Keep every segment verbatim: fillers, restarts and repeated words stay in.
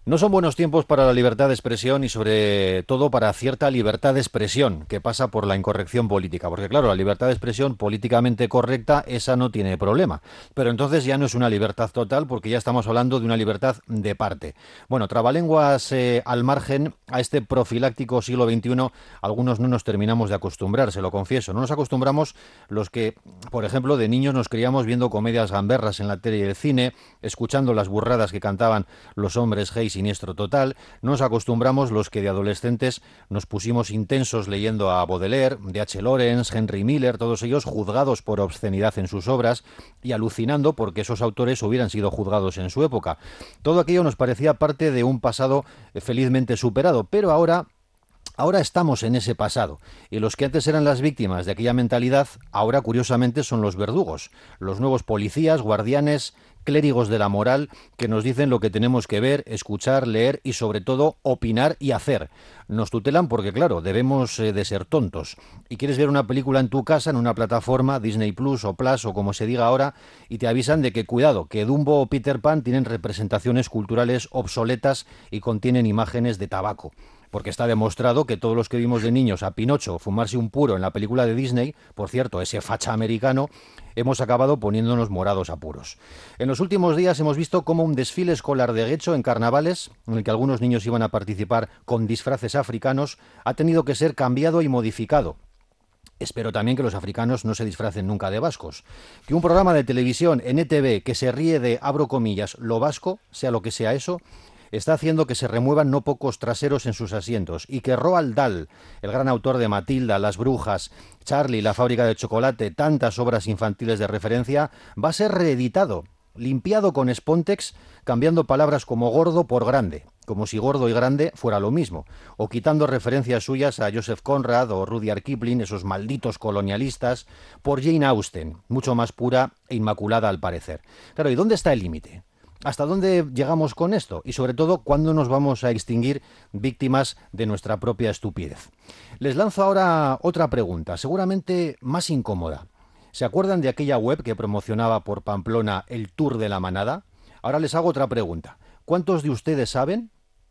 No son buenos tiempos para la libertad de expresión y sobre todo para cierta libertad de expresión que pasa por la incorrección política. Porque claro, la libertad de expresión políticamente correcta, esa no tiene problema. Pero entonces ya no es una libertad total porque ya estamos hablando de una libertad de parte. Bueno, trabalenguas eh, al margen a este profiláctico siglo veintiuno, algunos no nos terminamos de acostumbrar, se lo confieso. No nos acostumbramos los que, por ejemplo, de niños nos criamos viendo comedias gamberras en la tele y el cine, escuchando las burradas que cantaban los hombres G siniestro total. Nos acostumbramos los que de adolescentes nos pusimos intensos leyendo a Baudelaire, D H Lawrence, Henry Miller, todos ellos juzgados por obscenidad en sus obras y alucinando porque esos autores hubieran sido juzgados en su época. Todo aquello nos parecía parte de un pasado felizmente superado, pero ahora Ahora estamos en ese pasado, y los que antes eran las víctimas de aquella mentalidad, ahora curiosamente son los verdugos, los nuevos policías, guardianes, clérigos de la moral, que nos dicen lo que tenemos que ver, escuchar, leer y sobre todo opinar y hacer. Nos tutelan porque, claro, debemos eh, de ser tontos. Y quieres ver una película en tu casa, en una plataforma, Disney Plus o Plus o como se diga ahora, y te avisan de que, cuidado, que Dumbo o Peter Pan tienen representaciones culturales obsoletas y contienen imágenes de tabaco. Porque está demostrado que todos los que vimos de niños a Pinocho fumarse un puro en la película de Disney, por cierto, ese facha americano, hemos acabado poniéndonos morados a puros. En los últimos días hemos visto cómo un desfile escolar de Guecho en carnavales, en el que algunos niños iban a participar con disfraces africanos, ha tenido que ser cambiado y modificado. Espero también que los africanos no se disfracen nunca de vascos. Que un programa de televisión en E T V que se ríe de, abro comillas, lo vasco, sea lo que sea eso, está haciendo que se remuevan no pocos traseros en sus asientos y que Roald Dahl, el gran autor de Matilda, Las Brujas, Charlie, La fábrica de chocolate, tantas obras infantiles de referencia, va a ser reeditado, limpiado con Spontex, cambiando palabras como gordo por grande, como si gordo y grande fuera lo mismo, o quitando referencias suyas a Joseph Conrad o Rudyard Kipling, esos malditos colonialistas, por Jane Austen, mucho más pura e inmaculada al parecer. Claro, ¿y dónde está el límite? ¿Hasta dónde llegamos con esto? Y sobre todo, ¿cuándo nos vamos a extinguir víctimas de nuestra propia estupidez? Les lanzo ahora otra pregunta, seguramente más incómoda. ¿Se acuerdan de aquella web que promocionaba por Pamplona el Tour de la Manada? Ahora les hago otra pregunta. ¿Cuántos de ustedes saben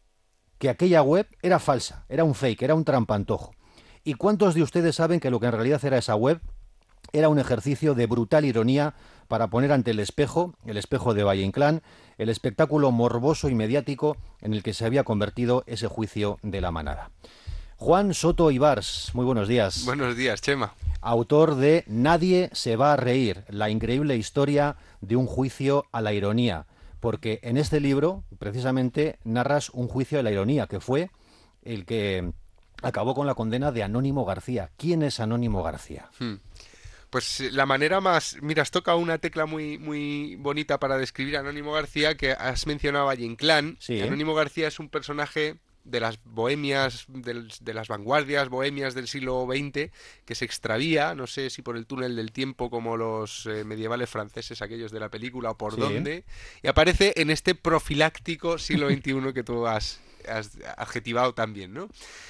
que aquella web era falsa, era un fake, era un trampantojo? ¿Y cuántos de ustedes saben que lo que en realidad era esa web era un ejercicio de brutal ironía para poner ante el espejo, el espejo de Valle Inclán, el espectáculo morboso y mediático en el que se había convertido ese juicio de la manada? Juan Soto Ibars, muy buenos días. Buenos días, Chema. Autor de Nadie se va a reír, la increíble historia de un juicio a la ironía. Porque en este libro, precisamente, narras un juicio a la ironía, que fue el que acabó con la condena de Anónimo García. ¿Quién es Anónimo García? Hmm. Pues eh, la manera más... Mira, has tocado una tecla muy, muy bonita para describir a Anónimo García, que has mencionado a Valle Inclán. Sí. Anónimo García es un personaje de las bohemias, del- de las vanguardias bohemias del siglo veinte, que se extravía, no sé si por el túnel del tiempo como los eh, medievales franceses, aquellos de la película, o por Sí. dónde, y aparece en este profiláctico siglo veintiuno que tú has, has adjetivado también, ¿no?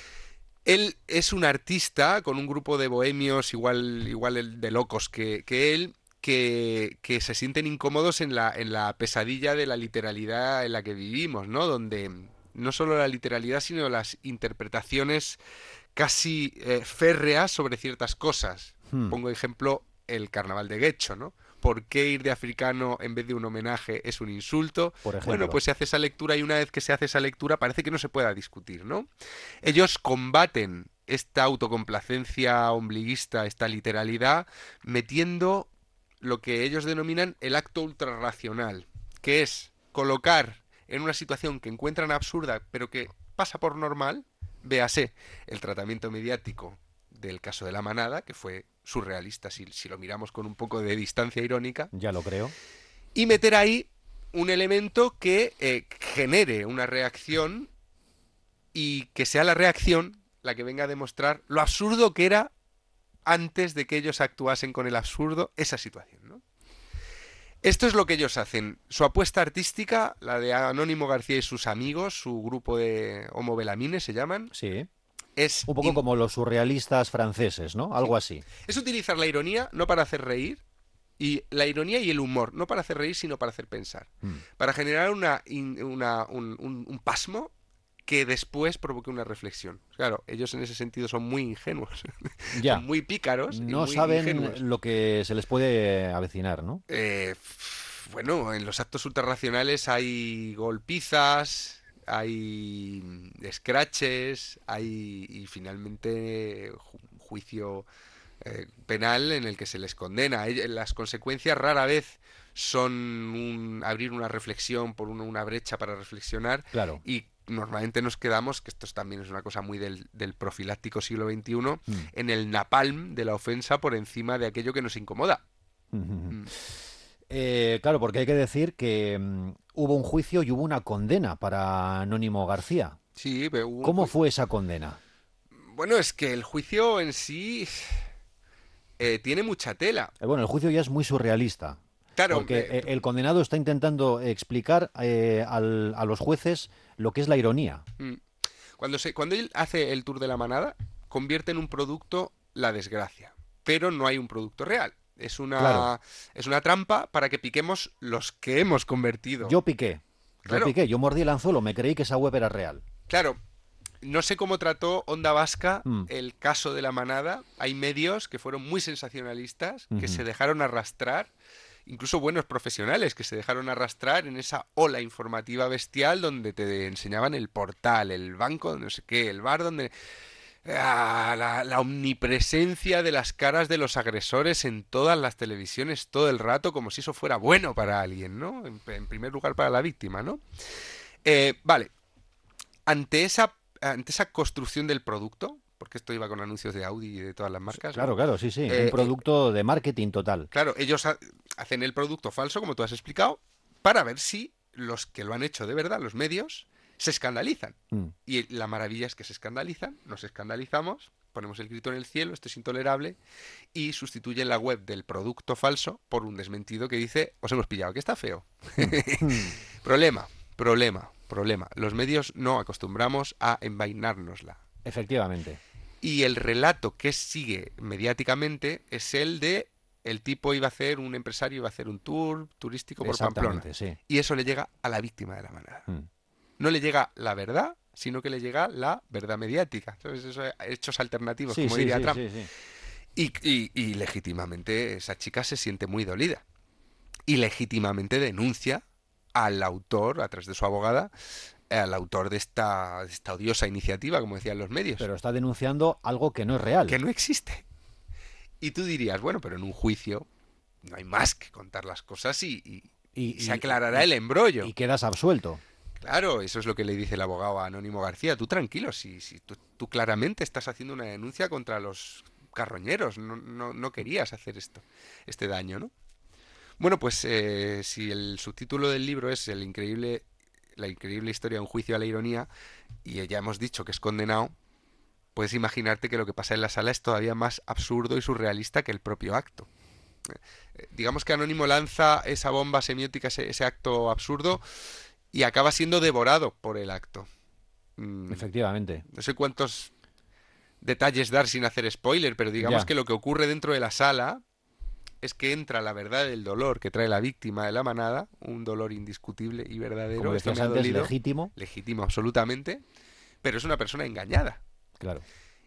Él es un artista con un grupo de bohemios igual, igual el de locos que, que él, que, que se sienten incómodos en la, en la pesadilla de la literalidad en la que vivimos, ¿no? Donde no solo la literalidad, sino las interpretaciones casi eh, férreas sobre ciertas cosas. Hmm. Pongo ejemplo el carnaval de Guecho, ¿no? ¿Por qué ir de africano en vez de un homenaje es un insulto? Por Bueno, ejemplo. pues se hace esa lectura y una vez que se hace esa lectura parece que no se pueda discutir, ¿no? Ellos combaten esta autocomplacencia ombliguista, esta literalidad, metiendo lo que ellos denominan el acto ultrarracional, que es colocar en una situación que encuentran absurda, pero que pasa por normal, véase el tratamiento mediático del caso de la manada, que fue surrealista si, si lo miramos con un poco de distancia irónica, Ya lo creo. y meter ahí un elemento que eh, genere una reacción y que sea la reacción la que venga a demostrar lo absurdo que era antes de que ellos actuasen con el absurdo esa situación, ¿no? Esto es lo que ellos hacen. Su apuesta artística, la de Anónimo García y sus amigos, su grupo de Homo Belamines se llaman, Sí. es, Un poco in- como los surrealistas franceses, ¿no? sí, Algo así. es utilizar la ironía no para hacer reír, Y la ironía y el humor, no para hacer reír, sino para hacer pensar. Mm. Para generar una, in- una- un, un- un pasmo que después provoque una reflexión. Claro, ellos en ese sentido son muy ingenuos, son Ya. muy pícaros y No muy ingenuos. saben lo que se les puede avecinar, ¿no? Eh, f- bueno, en los actos ultrarracionales hay golpizas, hay mm, scratches, hay y finalmente ju- juicio eh, penal en el que se les condena. Ell- Las consecuencias rara vez son un- abrir una reflexión por una, una brecha para reflexionar Claro. y normalmente nos quedamos, que esto también es una cosa muy del, del profiláctico siglo veintiuno, Mm. en el napalm de la ofensa por encima de aquello que nos incomoda. Ujú. Mm. Eh, claro, porque hay que decir que mm, hubo un juicio y hubo una condena para Anónimo García. Sí, pero hubo un ¿Cómo ju- fue esa condena? Bueno, es que el juicio en sí eh, tiene mucha tela. Eh, bueno, el juicio ya es muy surrealista, Claro, porque eh, eh, el condenado está intentando explicar eh, al- a los jueces lo que es la ironía. mm, cuando se, cuando él hace el tour de la manada, convierte en un producto la desgracia, pero no hay un producto real. Es Claro, una, es una trampa para que piquemos los que hemos convertido. yo piqué, yo Claro, piqué, yo mordí el anzuelo, me creí que esa web era real. claro. No sé cómo trató Onda Vasca Mm, el caso de la manada. Hay medios que fueron muy sensacionalistas, que ujú. se dejaron arrastrar, incluso buenos profesionales que se dejaron arrastrar en esa ola informativa bestial donde te enseñaban el portal, el banco, no sé qué, el bar donde... Ah, la, la omnipresencia de las caras de los agresores en todas las televisiones todo el rato, como si eso fuera bueno para alguien, ¿no? En, en primer lugar para la víctima, ¿no? Eh, vale, ante esa, ante esa construcción del producto, porque esto iba con anuncios de Audi y de todas las marcas, ¿no? Claro, claro, sí, sí, un Eh, eh, producto de marketing total. claro, ellos ha- hacen el producto falso, como tú has explicado, para ver si los que lo han hecho de verdad, los medios, se escandalizan. Mm, Y la maravilla es que se escandalizan, nos escandalizamos, ponemos el grito en el cielo, esto es intolerable, y sustituyen la web del producto falso por un desmentido que dice, os hemos pillado, que está feo. mm, mm. Problema, problema, problema. Los medios no acostumbramos a envainárnosla. Efectivamente, Y el relato que sigue mediáticamente es el de el tipo iba a hacer, un empresario iba a hacer un tour turístico por Pamplona. exactamente, sí. Y eso le llega a la víctima de la manada. Mm. No le llega la verdad, sino que le llega la verdad mediática. ¿Sabes? Eso, hechos alternativos, Sí, como sí, diría sí, Trump. sí, sí. Y, y- y legítimamente esa chica se siente muy dolida. Y legítimamente denuncia al autor, a través de su abogada, al autor de esta, de esta odiosa iniciativa, como decían los medios, Pero está denunciando algo que no es real. que no existe. Y tú dirías, bueno, pero en un juicio no hay más que contar las cosas y, y- Y, y se y- aclarará y- el embrollo. y quedas absuelto. Claro, eso es lo que le dice el abogado a Anónimo García. Tú tranquilo, si, si tú, tú claramente estás haciendo una denuncia contra los carroñeros, no, no, no querías hacer esto, este daño, ¿no? Bueno, pues eh, si el subtítulo del libro es el increíble, la increíble historia de un juicio a la ironía, y ya hemos dicho que es condenado, puedes imaginarte que lo que pasa en la sala es todavía más absurdo y surrealista que el propio acto. Eh, digamos que Anónimo lanza esa bomba semiótica, ese, ese acto absurdo, y acaba siendo devorado por el acto. Mm, Efectivamente. no sé cuántos detalles dar sin hacer spoiler, pero digamos Ya. que lo que ocurre dentro de la sala es que entra la verdad del dolor que trae la víctima de la manada, un dolor indiscutible y verdadero. Como Esto decías me ha antes, dolido, legítimo. legítimo absolutamente, pero es una persona engañada. Claro.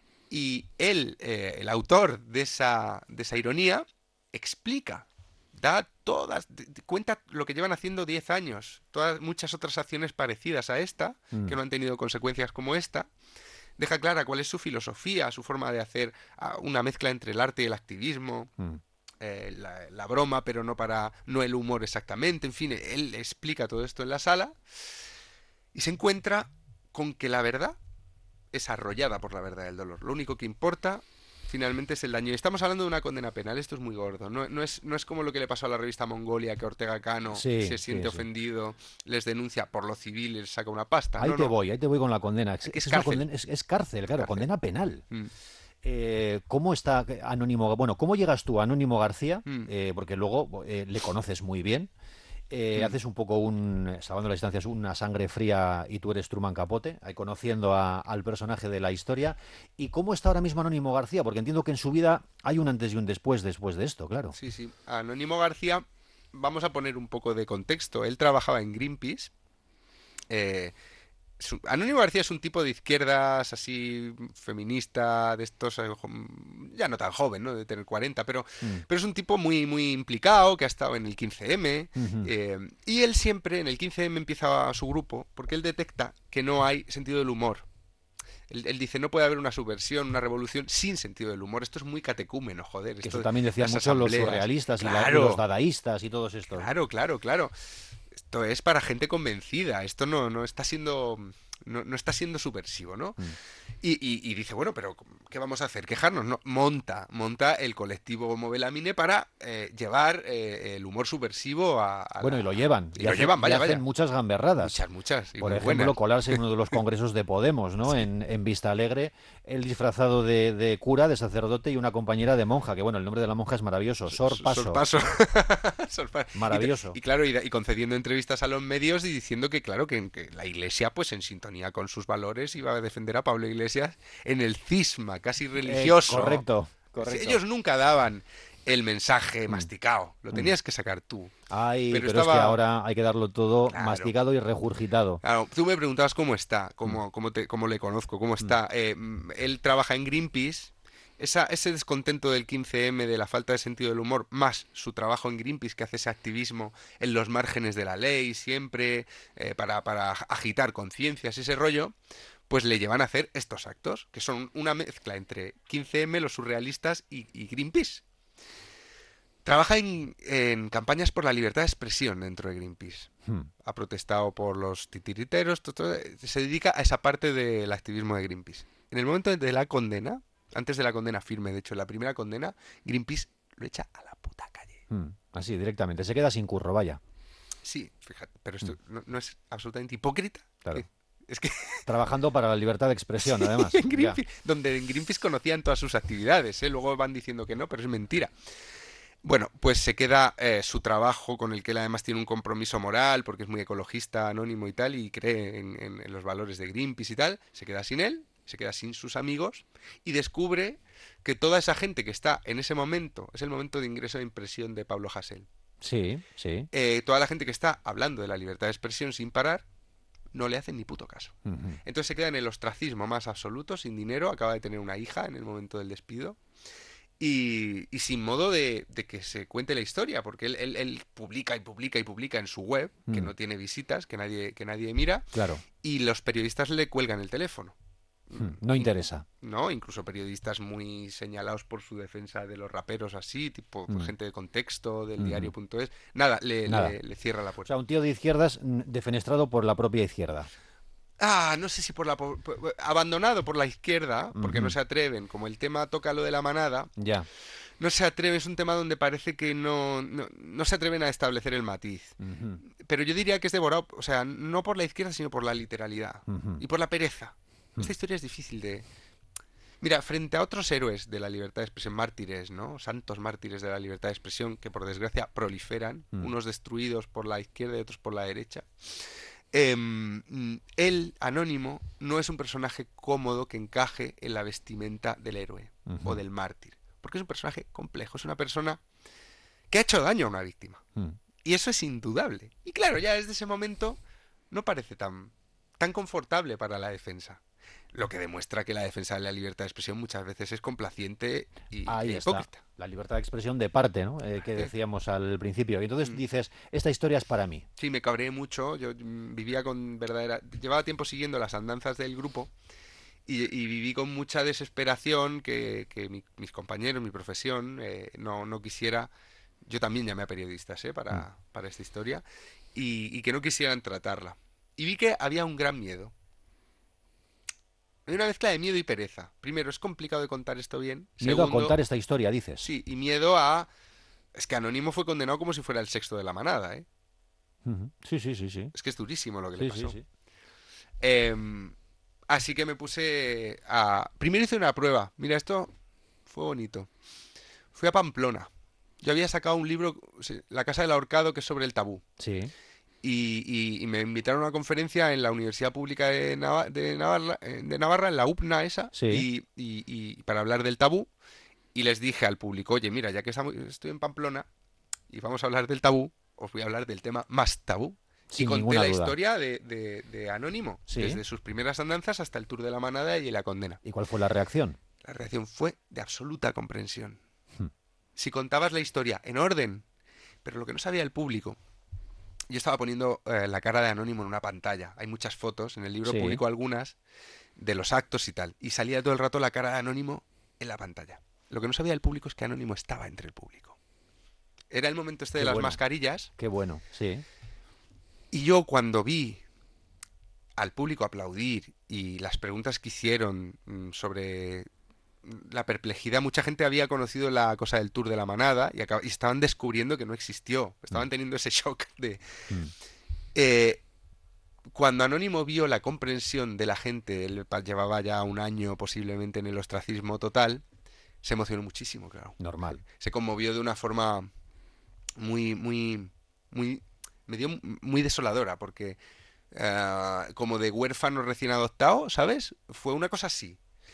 Y él, eh, el autor de esa, de esa ironía, explica, da todas, d- d- cuenta lo que llevan haciendo diez años, todas muchas otras acciones parecidas a esta, Mm, que no han tenido consecuencias como esta. Deja clara cuál es su filosofía, su forma de hacer ah, una mezcla entre el arte y el activismo, mm. eh, la, la broma, pero no para, no el humor exactamente. En fin, él explica todo esto en la sala y se encuentra con que la verdad es arrollada por la verdad del dolor. Lo único que importa finalmente es el daño. Y estamos hablando de una condena penal, esto es muy gordo. No, no es, no es como lo que le pasó a la revista Mongolia, que Ortega Cano Sí, se sí, siente sí. ofendido, les denuncia por lo civil y les saca una pasta. Ahí No, te no. voy, ahí te voy con la condena. Es, Aquí es es una cárcel. condena- es- es cárcel, claro, Cárcel. condena penal. Mm, Eh, ¿cómo está Anónimo? Bueno, ¿cómo llegas tú a Anónimo García? mm. Eh, porque luego eh, le conoces muy bien. eh, Mm. haces un poco un, salvando las distancias, una sangre fría y tú eres Truman Capote, ahí conociendo a- al personaje de la historia. ¿Y cómo está ahora mismo Anónimo García? Porque entiendo que en su vida hay un antes y un después después de esto, claro. Sí, sí. Anónimo García, vamos a poner un poco de contexto. Él trabajaba en Greenpeace. eh, su- Anónimo García es un tipo de izquierdas, así, feminista, de estos, eh, jo- ya no tan joven, ¿no? De tener cuarenta, pero, Mm, pero es un tipo muy, muy implicado, que ha estado en el quince eme, ujú. eh, y él siempre, en el quince eme empieza su grupo, porque él detecta que no hay sentido del humor. Él, él dice, no puede haber una subversión, una revolución sin sentido del humor. Esto es muy catecúmeno, joder, Que esto eso de también decían las mucho los asambleas. surrealistas y, la- y los Claro, dadaístas y todos estos, ¿no? claro, claro, claro. Esto es para gente convencida. Esto no, no está siendo. No, no está siendo subversivo, ¿no? Mm. Y, y- y dice, bueno, pero ¿qué vamos a hacer? ¿Quejarnos? No, monta, monta el colectivo Movelamine para eh, llevar eh, el humor subversivo a, a Bueno, y lo la... llevan, Y y lo hacen, llevan, y vaya, hacen vaya. muchas gamberradas. Muchas, muchas, y Por muy ejemplo, buenas. colarse en uno de los congresos de Podemos, ¿no? Sí. En, en Vista Alegre, él disfrazado de, de cura, de sacerdote y una compañera de monja, que bueno, el nombre de la monja es maravilloso, S- Sor s- Paso, Sorpaso. Sorpa- Y, te- maravilloso. y claro, y, da- y concediendo entrevistas a los medios y diciendo que, claro, que, que la Iglesia, pues en sintonía con sus valores, iba a defender a Pablo Iglesias en el cisma casi Eh, religioso. correcto, Si correcto. ellos nunca daban el mensaje Mm, masticado, lo mm. tenías que sacar tú. Ay, Pero pero es que estaba, ahora hay que darlo todo claro, masticado y regurgitado. claro, tú me preguntabas cómo está, Mm, cómo, cómo, te, cómo le conozco, cómo mm, está. Eh, mm, él trabaja en Greenpeace. Esa, ese descontento del quince eme, de la falta de sentido del humor, más su trabajo en Greenpeace, que hace ese activismo en los márgenes de la ley, siempre, eh, para, para agitar conciencias, ese rollo, pues le llevan a hacer estos actos, que son una mezcla entre quince eme, los surrealistas y, y Greenpeace. Trabaja en, en campañas por la libertad de expresión dentro de Greenpeace. mm. Ha protestado por los titiriteros, to- to- se dedica a esa parte del activismo de Greenpeace. En el momento de la condena, antes de la condena firme, de hecho, la primera condena, Greenpeace lo echa a la puta calle. Mm, así, directamente. Se queda sin curro, vaya. Sí, fíjate, pero Mm, esto no, no es absolutamente hipócrita. claro. ¿Qué? Es que Trabajando para la libertad de expresión, sí, además. en Ya. Greenpeace, donde en Greenpeace conocían todas sus actividades, ¿eh? Luego van diciendo que no, pero es mentira. Bueno, pues se queda eh, su trabajo, con el que él además tiene un compromiso moral, porque es muy ecologista, anónimo y tal, y cree en, en- en los valores de Greenpeace y tal, se queda sin él, se queda sin sus amigos, y descubre que toda esa gente que está en ese momento, es el momento de ingreso de impresión de Pablo Hasél, Sí, sí. eh, toda la gente que está hablando de la libertad de expresión sin parar, no le hacen ni puto caso. Ujú. Entonces se queda en el ostracismo más absoluto, sin dinero, acaba de tener una hija en el momento del despido, y, y sin modo de, de que se cuente la historia, porque él, él- él publica y publica y publica en su web, que Mm, no tiene visitas, que nadie, que nadie mira, claro. y los periodistas le cuelgan el teléfono. Mm, no In- interesa. ¿No? Incluso periodistas muy señalados por su defensa de los raperos así, tipo pues, Mm, gente de contexto, del ujú. diario.es. Nada, le, Nada. le, le cierra la O sea, puerta. un tío de izquierdas mm, defenestrado por la propia izquierda. Ah, no sé si por la... por- por- abandonado por la izquierda, porque no Ujú. se atreven, como el tema toca lo de la manada, Ya. no se atreven, es un tema donde parece que no, no, no se atreven a establecer el matiz. Ujú, Pero yo diría que es devorado, o sea, no por la izquierda, sino por la literalidad ujú, y por la pereza. mm, Esta historia es difícil de... Mira, frente a otros héroes de la libertad de expresión, mártires, ¿no? Santos mártires de la libertad de expresión, que por desgracia proliferan, mm, unos destruidos por la izquierda y otros por la derecha. Em, mm, él, Anónimo, no es un personaje cómodo que encaje en la vestimenta del héroe o ujú, del mártir, porque es un personaje complejo, es una persona que ha hecho daño a una víctima. mm. Y eso es indudable. Y claro, ya desde ese momento no parece tan, tan confortable para la defensa. Lo que demuestra que la defensa de la libertad de expresión muchas veces es complaciente y, Ahí e está. hipócrita. La libertad de expresión de parte, ¿no? Eh, que ¿Eh? decíamos al principio. Y entonces Mm. dices, esta historia es para mí. Sí, me cabreé mucho. Yo mm, vivía con verdadera... Llevaba tiempo siguiendo las andanzas del grupo y, y viví con mucha desesperación que, que mi- mis compañeros, mi profesión, eh, no, no quisiera... Yo también llamé a periodistas, ¿eh? Mm, para, para esta historia y, y que no quisieran tratarla. Y vi que había un gran miedo. Hay una mezcla de miedo y pereza. Primero, es complicado de contar esto bien. Miedo a Segundo, contar esta historia, dices. sí, y miedo a... Es que Anónimo fue condenado como si fuera el sexto de la manada, ¿eh? Ujú. Sí, sí, sí, sí. Es que es durísimo lo que le Sí, sí, pasó. sí. Em, así que me puse a... Primero hice una prueba. Mira, esto fue bonito. Fui a Pamplona. yo había sacado un libro, sí, La Casa del Ahorcado, que es sobre el tabú. Sí, Y, y- y me invitaron a una conferencia en la Universidad Pública de, Nava- de Navarra, eh, de Navarra, en la U P N A esa, sí. y, y- y para hablar del tabú. Y les dije al público, oye, mira, ya que estamos- estoy en Pamplona y vamos a hablar del tabú, os voy a hablar del tema más tabú. Y Sin conté ninguna la duda. historia de, de- de Anónimo, Sí. desde sus primeras andanzas hasta el Tour de la Manada y la condena. ¿Y cuál fue la reacción? La reacción fue de absoluta comprensión. Hmm. Si contabas la historia en orden, pero lo que no sabía el público, yo estaba poniendo eh, la cara de Anónimo en una pantalla. Hay muchas fotos, en el libro Sí. publico algunas de los actos y tal. Y salía todo el rato la cara de Anónimo en la pantalla. Lo que no sabía el público es que Anónimo estaba entre el público. Era el momento este de Qué las bueno. mascarillas. Qué bueno. Sí. Y yo cuando vi al público aplaudir y las preguntas que hicieron mm, sobre mm, la perplejidad, mucha gente había conocido la cosa del Tour de la Manada y, acab- y estaban descubriendo que no existió. Mm, Estaban teniendo ese shock de... mm. eh, cuando Anónimo vio la comprensión de la gente, él pa- llevaba ya un año posiblemente en el ostracismo total, se emocionó muchísimo, claro. Se, Normal. se conmovió de una forma muy, muy, muy, me dio muy desoladora, porque eh, como de huérfano recién adoptado, ¿sabes? Fue una cosa así.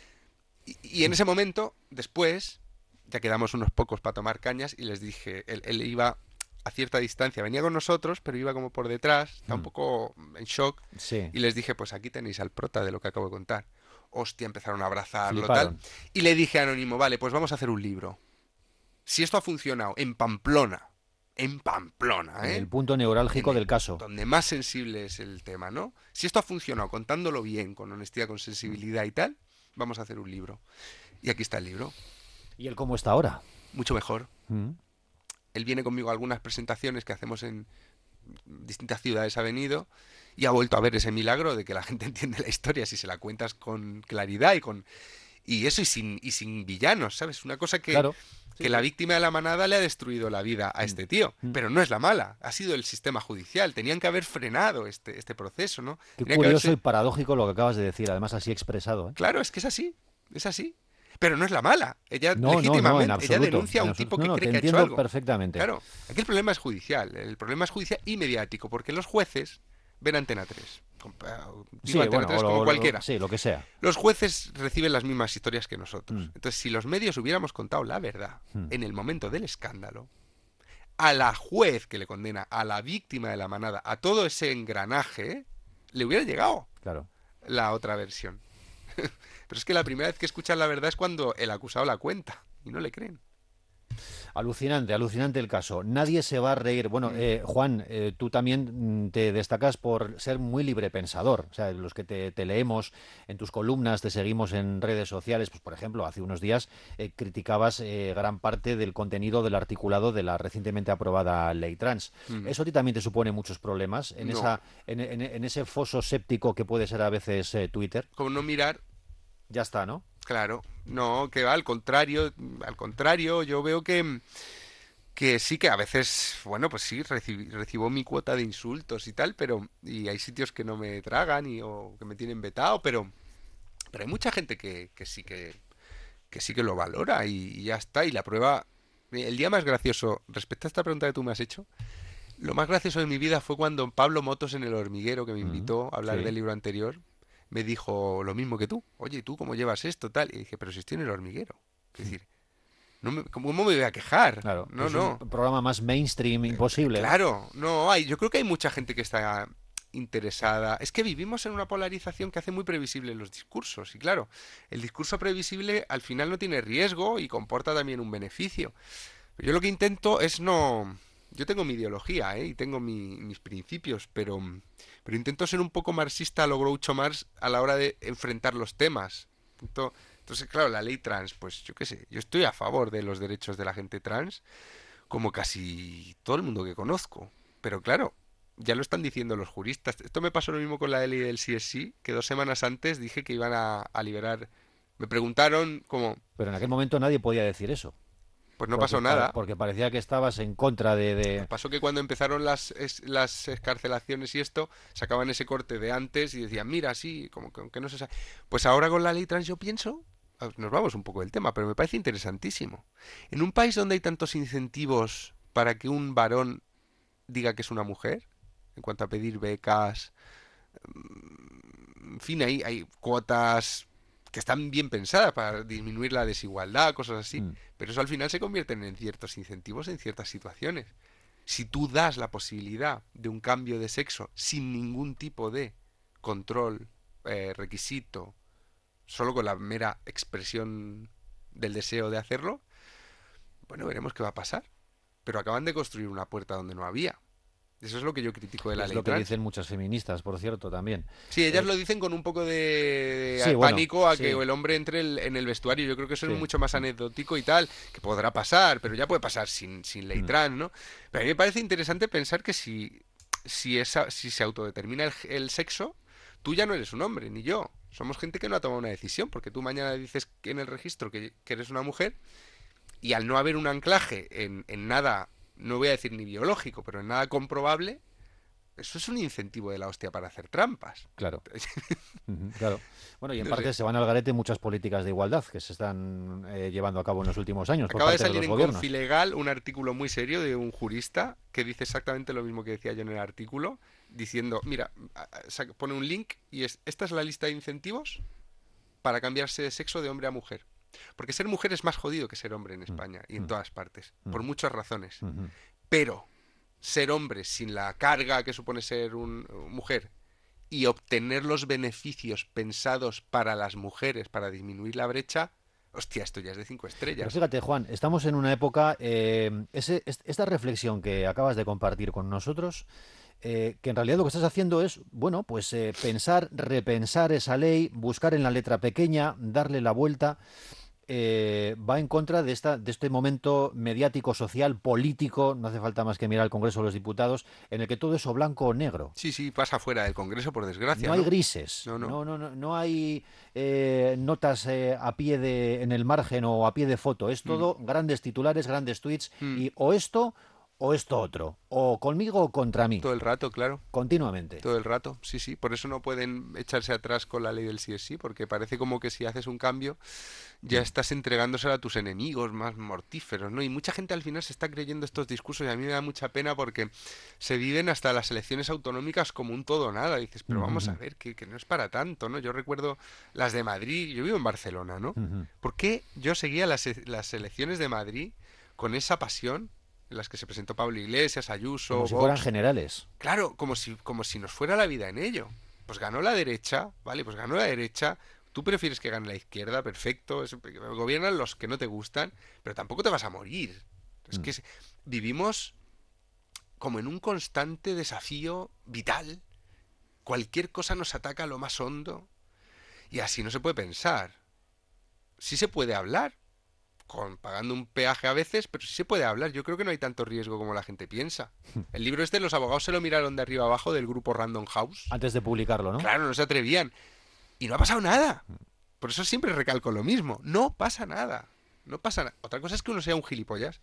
Y, y en Mm, ese momento, después, ya quedamos unos pocos para tomar cañas y les dije, él, él iba a cierta distancia, venía con nosotros, pero iba como por detrás, estaba un mm. poco en shock, Sí. y les dije, pues aquí tenéis al prota de lo que acabo de contar. Hostia, empezaron a abrazarlo, tal. Fliparon. Y le dije a Anónimo, vale, pues vamos a hacer un libro. Si esto ha funcionado en Pamplona, en Pamplona, En el ¿eh? punto En neurálgico el- del caso. donde más sensible es el tema, ¿no? Si esto ha funcionado contándolo bien, con honestidad, con Mm. sensibilidad y tal, vamos a hacer un libro. Y aquí está el libro. ¿Y él cómo está ahora? Mucho mejor. Mm. Él viene conmigo a algunas presentaciones que hacemos en distintas ciudades, ha venido y ha vuelto a ver ese milagro de que la gente entiende la historia si se la cuentas con claridad y con y eso y sin y sin villanos, ¿sabes? Una cosa que Claro. Sí, que la sí. víctima de la manada le ha destruido la vida a Mm, este tío, mm. pero no es la mala, ha sido el sistema judicial, tenían que haber frenado este este proceso, ¿no? Qué Tenía que curioso y haberse. paradójico lo que acabas de decir, además así expresado, ¿eh? Claro, es que es así, es así. Pero no es la mala. Ella No, no, no, en legítimamente, ella absoluto. denuncia a En un absoluto. tipo No, que no, te cree que ha hecho entiendo algo. perfectamente. Claro, aquí el problema es judicial, el problema es judicial y mediático, porque los jueces ven Antena tres. Com- eh, Digo Sí, Antena bueno, o tres lo, como o lo- cualquiera. sí, lo que sea. Los jueces reciben las mismas historias que nosotros. Mm, Entonces, si los medios hubiéramos contado la verdad mm. en el momento del escándalo, a la juez que le condena, a la víctima de la manada, a todo ese engranaje, le hubiera llegado Claro. la otra versión. Pero es que la primera vez que escuchan la verdad es cuando el acusado la cuenta y no le creen. Alucinante, alucinante el caso. Nadie se va a reír. Bueno, Mm. eh, Juan, eh, tú también mm, te destacas por ser muy librepensador. O sea, los que te, te leemos en tus columnas, te seguimos en redes sociales, pues por ejemplo, hace unos días eh, criticabas eh, gran parte del contenido del articulado de la recientemente aprobada ley trans. Mm. ¿Eso a ti también te supone muchos problemas en No, esa, en, en- en ese foso séptico que puede ser a veces eh, Twitter? como no mirar. Ya está, ¿no? Claro, no, que va al contrario, al contrario, yo veo que, que sí que a veces, bueno, pues sí, recibi- recibo mi cuota de insultos y tal, pero, y hay sitios que no me tragan y, o que me tienen vetado, pero, pero hay mucha gente que, que sí que, que sí que lo valora y, y ya está, y la prueba, el día más gracioso, respecto a esta pregunta que tú me has hecho, lo más gracioso de mi vida fue cuando Pablo Motos en El Hormiguero, que me Mm, invitó a hablar sí, del libro anterior, me dijo lo mismo que tú. Oye, ¿y tú cómo llevas esto, tal? Y dije, pero si estoy en El Hormiguero. Es decir, no me- ¿cómo me voy a quejar? claro. Que No, es un no. programa más mainstream imposible, ¿no? Claro, no hay. Yo creo que hay mucha gente que está interesada. Es que vivimos en una polarización que hace muy previsible los discursos. Y claro, el discurso previsible al final no tiene riesgo y comporta también un beneficio. Yo lo que intento es no... Yo tengo mi ideología, ¿eh? Y tengo mi- mis principios, pero, pero intento ser un poco marxista a lo Groucho Marx a la hora de enfrentar los temas. Punto- Entonces, claro, la ley trans, pues yo qué sé, yo estoy a favor de los derechos de la gente trans, como casi todo el mundo que conozco. Pero claro, ya lo están diciendo los juristas. Esto me pasó lo mismo con la ley del sí es sí, que dos semanas antes dije que iban a, a liberar. Me preguntaron como, Pero en aquel momento nadie podía decir eso. pues no Porque, pasó pa- nada. porque parecía que estabas en contra de, de- Pasó que cuando empezaron las, es- las escarcelaciones y esto, sacaban ese corte de antes y decían, mira, sí, como que aunque no se sabe. Pues ahora con la ley trans yo pienso nos vamos un poco del tema, pero me parece interesantísimo. En un país donde hay tantos incentivos para que un varón diga que es una mujer, en cuanto a pedir becas, en fin, hay, hay cuotas que están bien pensadas para disminuir la desigualdad, cosas así, Mm. pero eso al final se convierten en ciertos incentivos en ciertas situaciones. Si tú das la posibilidad de un cambio de sexo sin ningún tipo de control, eh, requisito, solo con la mera expresión del deseo de hacerlo, bueno, veremos qué va a pasar. Pero acaban de construir una puerta donde no había. Eso es lo que yo critico de Y la es ley lo que trans. dicen muchas feministas, por cierto, también. Sí, ellas Eh, lo dicen con un poco de sí, bueno, pánico a que sí, el hombre entre el- en el vestuario. Yo creo que eso es sí. mucho más Mm, anecdótico y tal, que podrá pasar, pero ya puede pasar sin, sin ley mm. trans, ¿no? Pero a mí me parece interesante pensar que si, si, esa, si se autodetermina el, el sexo, tú ya no eres un hombre, ni yo. Somos gente que no ha tomado una decisión, porque tú mañana dices que en el registro que, que eres una mujer y al no haber un anclaje en, en nada, no voy a decir ni biológico, pero en nada comprobable, eso es un incentivo de la hostia para hacer trampas. Claro. Ujú, claro. Bueno, y en No sé. parte se van al garete muchas políticas de igualdad que se están eh, llevando a cabo en los últimos años por Acaba de parte de salir los en gobiernos. Confilegal un artículo muy serio de un jurista que dice exactamente lo mismo que decía yo en el artículo, diciendo, mira, pone un link y es, esta es la lista de incentivos para cambiarse de sexo de hombre a mujer. Porque ser mujer es más jodido que ser hombre en Mm, España y en mm, todas partes, por mm, muchas razones. ujú. Pero ser hombre sin la carga que supone ser un, mujer y obtener los beneficios pensados para las mujeres para disminuir la brecha, hostia, esto ya es de cinco Pero estrellas. fíjate, Juan, estamos en una época, eh, ese- es- esta reflexión que acabas de compartir con nosotros, eh, que en realidad lo que estás haciendo es, bueno, pues eh, pensar, repensar esa ley, buscar en la letra pequeña, darle la vuelta. Eh, va en contra de esta de este momento mediático, social, político, no hace falta más que mirar al Congreso de los Diputados, en el que todo es o blanco o negro. Sí, sí, pasa fuera del Congreso, por No desgracia, hay ¿no? grises, No, no. no, no, no, no hay eh, notas eh, a pie de, en el margen o a pie de foto. Es Mm, todo grandes titulares, grandes tweets mm. y o esto o esto otro, o conmigo o contra mí, Todo el rato, claro. continuamente. Todo el rato, sí, sí. Por eso no pueden echarse atrás con la ley del sí es sí, porque parece como que si haces un cambio ya Mm, estás entregándosela a tus enemigos más mortíferos, ¿no? Y mucha gente al final se está creyendo estos discursos y a mí me da mucha pena porque se viven hasta las elecciones autonómicas como un todo o nada. Dices, pero mm, vamos a mm, ver, que, que no es para tanto, ¿no? Yo recuerdo las de Madrid, yo vivo en Barcelona, ¿no? mm, mm. ¿Por qué yo seguía las, e- las elecciones de Madrid con esa pasión en las que se presentó Pablo Iglesias, Como Ayuso, si fueran Vox? generales. Claro, como si, como si nos fuera la vida en ello. Pues ganó la derecha, ¿vale? Pues ganó la derecha. Tú prefieres que gane la izquierda, perfecto. Es- gobiernan los que no te gustan, pero tampoco te vas a morir. Es Mm. que es- vivimos como en un constante desafío vital. Cualquier cosa nos ataca a lo más hondo y así no se puede pensar. Sí se puede hablar, con pagando un peaje a veces, pero sí se puede hablar. Yo creo que no hay tanto riesgo como la gente piensa. El libro este, los abogados se lo miraron de arriba abajo del grupo Random House. Antes de publicarlo, ¿no? Claro, no se atrevían. Y no ha pasado nada. Por eso siempre recalco lo mismo. No pasa nada. No pasa nada. Otra cosa es que uno sea un gilipollas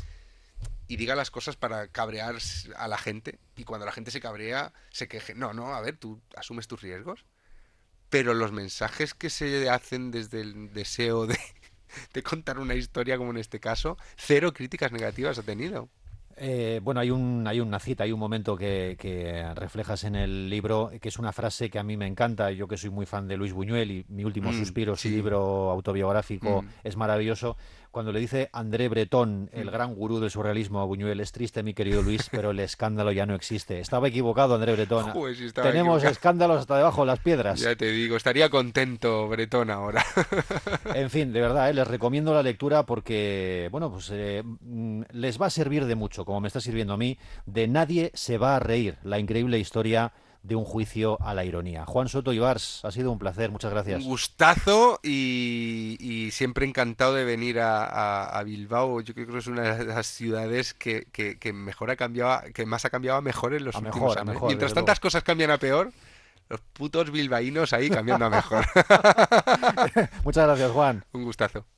y diga las cosas para cabrear a la gente. Y cuando la gente se cabrea, se queje. No, no, a ver, tú asumes tus riesgos. Pero los mensajes que se hacen desde el deseo de, de contar una historia, como en este caso, cero críticas negativas ha tenido. Eh, bueno, hay un, hay una cita, hay un momento que, que reflejas en el libro, que es una frase que a mí me encanta, yo que soy muy fan de Luis Buñuel y Mi último Mm, suspiro, su sí. libro autobiográfico, Mm, es maravilloso, cuando le dice André Breton, el mm. gran gurú del surrealismo a Buñuel, es triste mi querido Luis, pero el escándalo ya no existe. Estaba equivocado André Breton, Joder, si estaba tenemos equivocado. escándalos hasta debajo de las piedras. Ya te digo, estaría contento Bretón ahora. En fin, de verdad, eh, les recomiendo la lectura porque, bueno, pues eh, mm, les va a servir de mucho, como me está sirviendo a mí, de Nadie se va a reír, la increíble historia de un juicio a la ironía. Juan Soto Ibars, ha sido un placer, muchas Un gracias. gustazo y, y siempre encantado de venir a, a- a Bilbao. Yo creo que es una de las ciudades que, que- que mejor ha cambiado, que más ha cambiado a mejor en los A últimos mejor, a años. ¿Eh? mejor, Mientras desde luego. tantas cosas cambian a peor, los putos bilbaínos ahí cambiando a mejor. Muchas gracias, Juan. Un gustazo.